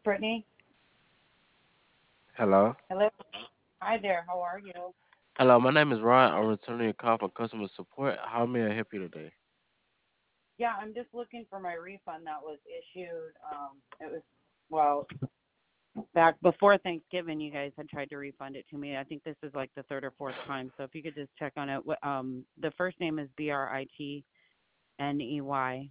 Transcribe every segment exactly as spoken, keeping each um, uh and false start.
Brittany. Hello. Hello. Hi there. How are you? Hello, my name is Ryan. I'm returning a call from customer support. How may I help you today? Yeah, I'm just looking for my refund that was issued. Um, it was well back before Thanksgiving. You guys had tried to refund it to me. I think this is like the third or fourth time. So if you could just check on it. Wh- Um, the first name is B R I T N E Y.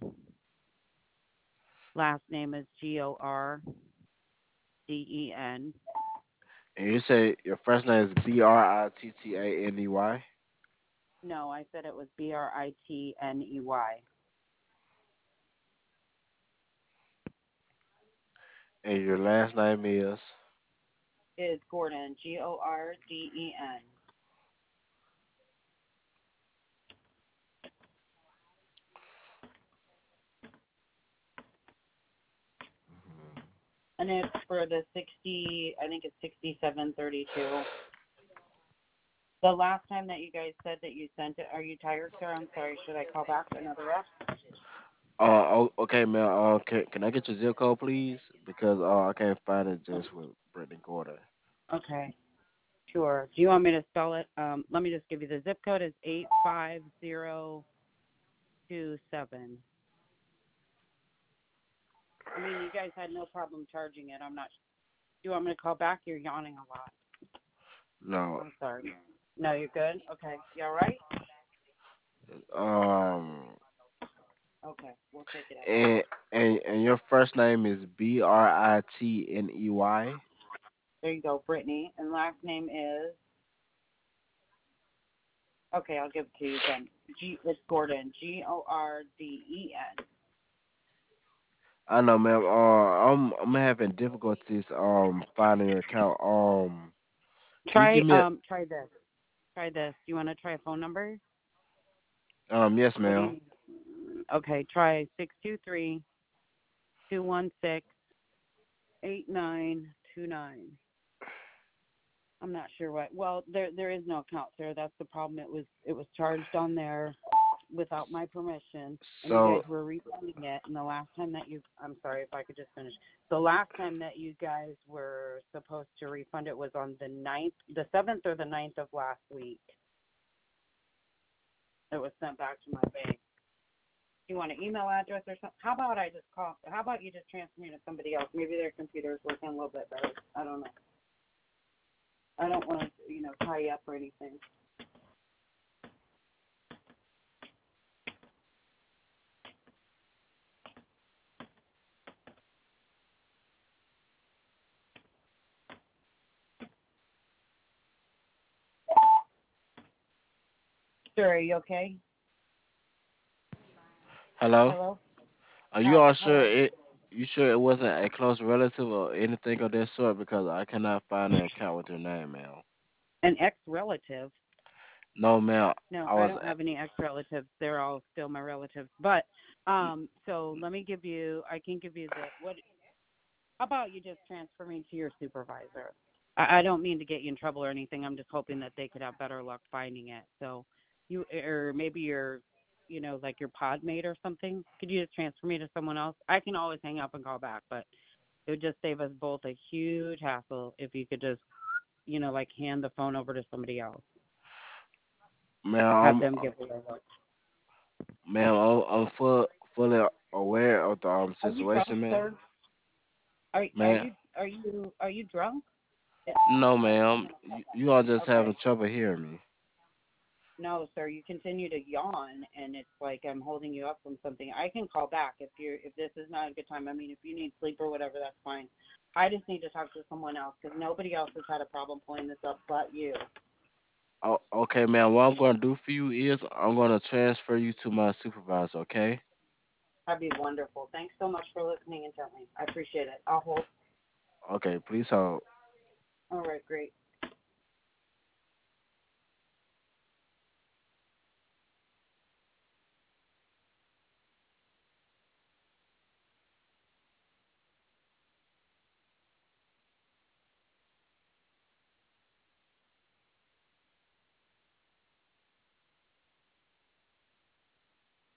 Last name is G O R D E N. And you say your first name is B R I T T A N E Y, No, I said it was B R I T N E Y. and your last name is. Is Gordon G O R D E N. And it's for the sixty. I think it's sixty-seven thirty-two. The last time that you guys said that you sent it, are you tired, sir? I'm sorry. Should I call back another rep? Uh, oh, okay, man. Uh, can, can I get your zip code, please? Because uh, I can't find it just with Brittany Gordon. Okay, sure. Do you want me to spell it? Um, let me just give you the zip code. Is eight five zero two seven. I mean, you guys had no problem charging it. I'm not. Do you want me to call back? You're yawning a lot. No. I'm sorry. No, you're good. Okay, you all right? Um, Okay, we'll take it out. and and and your first name is B R I T N E Y. There you go, Brittany. And last name is. Okay, I'll give it to you again. G. It's Gordon. G O R D E N. I know, ma'am. Uh, I'm I'm having difficulties um finding your account. Um, can you Try give me a um try this. Try this. Do you want to try a phone number? um? Yes, What do ma'am. you Okay, try six two three two one six eight nine two nine. I'm not sure what. Well, there there is no account, sir. That's the problem. It was it was charged on there without my permission, and you guys So were refunding it. And the last time that you, I'm sorry if I could just finish. The last time that you guys were supposed to refund it was on the ninth, the seventh or the ninth of last week. It was sent back to my bank. You want an email address or something? How about I just call? How about you just transfer me to somebody else? Maybe their computer is working a little bit better. I don't know. I don't want to, you know, tie you up or anything. Sure, are you okay? hello. Hello? Are you Hi, all sure hello? it? You sure it wasn't a close relative or anything of that sort? Because I cannot find an account with your name, ma'am. An ex-relative? No, ma'am. No, I I was. don't have any ex-relatives. They're all still my relatives. But um, so let me give you. I can give you the what. How about you just transfer me to your supervisor? I, I don't mean to get you in trouble or anything. I'm just hoping that they could have better luck finding it. So you or maybe your, you know, like your pod mate or something. Could you just transfer me to someone else? I can always hang up and call back, but it would just save us both a huge hassle if you could just, you know, like hand the phone over to somebody else, have Ma'am, them I'm, give it a look. ma'am, I'm, I'm full, fully aware of the um Are you drunk, situation, ma'am. sir? Are are Ma'am, you are you are you drunk? Yeah, no, I think I'm ma'am. gonna call You, back. you all just Okay. having trouble hearing me. No, sir, you continue to yawn, and it's like I'm holding you up from something. I can call back if you're if this is not a good time. I mean, if you need sleep or whatever, that's fine. I just need to talk to someone else because nobody else has had a problem pulling this up but you. Oh, okay, ma'am. What I'm gonna do for you is I'm gonna transfer you to my supervisor. Okay. That'd be wonderful. Thanks so much for listening intently. I appreciate it. I'll hold. Okay. Please hold. All right, great.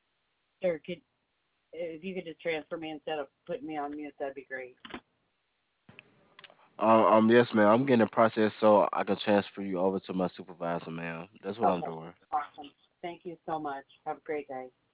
Sir, could if you could just transfer me instead of putting me on mute, that'd be great. Um, um, yes, ma'am. I'm getting a process so I can transfer you over to my supervisor, ma'am. That's what I'm Okay. doing. Awesome. Thank you so much. Have a great day.